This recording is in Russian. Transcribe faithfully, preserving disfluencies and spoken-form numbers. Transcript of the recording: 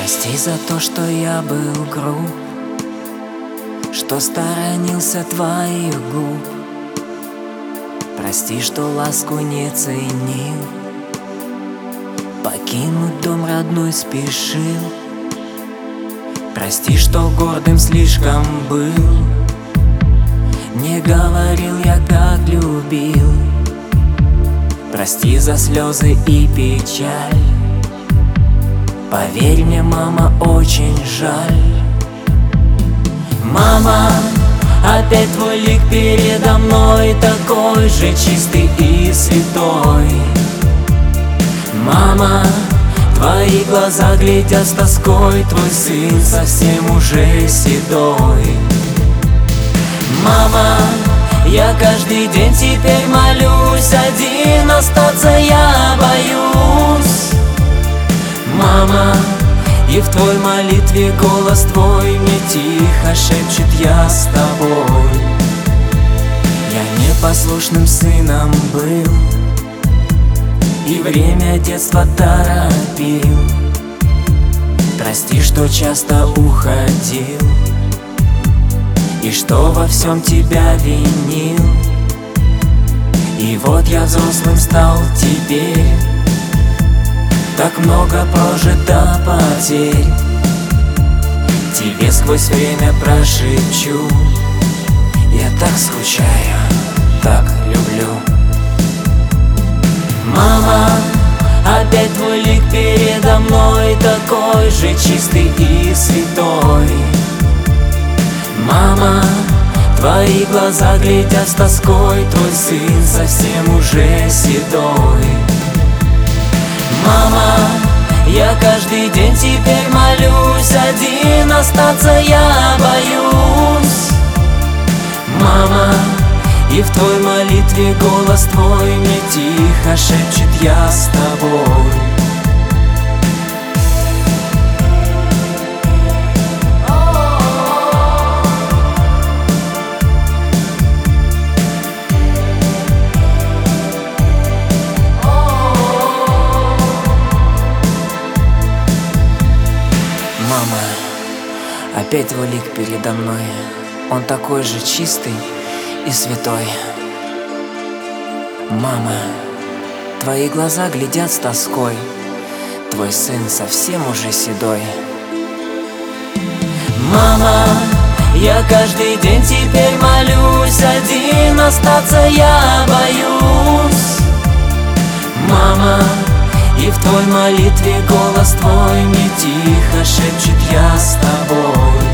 Прости за то, что я был груб, что сторонился твоих губ. Прости, что ласку не ценил, покинуть дом родной спешил. Прости, что гордым слишком был, не говорил я, как любил. Прости за слезы и печаль, поверь мне, мама, очень жаль. Мама, опять твой лик передо мной, такой же чистый и святой. Мама, твои глаза глядят с тоской, твой сын совсем уже седой. Мама, я каждый день теперь молюсь, один остаться я боюсь. Мама, и в твой молитве голос твой мне тихо шепчет: я с тобой. Я непослушным сыном был и время детства торопил. Прости, что часто уходил и что во всем тебя винил. И вот я взрослым стал теперь, так много прожито потерь. Тебе сквозь время прошепчу: я так скучаю, так люблю. Мама, опять твой лик передо мной, такой же чистый и святой. Мама, твои глаза глядят с тоской, твой сын совсем уже седой. Мама, я каждый день теперь молюсь, один остаться я боюсь. Мама, и в твой молитве голос твой мне тихо шепчет: я с тобой. Мама, опять твой лик передо мной, он такой же чистый и святой. Мама, твои глаза глядят с тоской, твой сын совсем уже седой. Мама, я каждый день теперь молюсь, один остаться я боюсь. Мама, и в твой молитве голос твой мне тихо шепчет: я с тобой.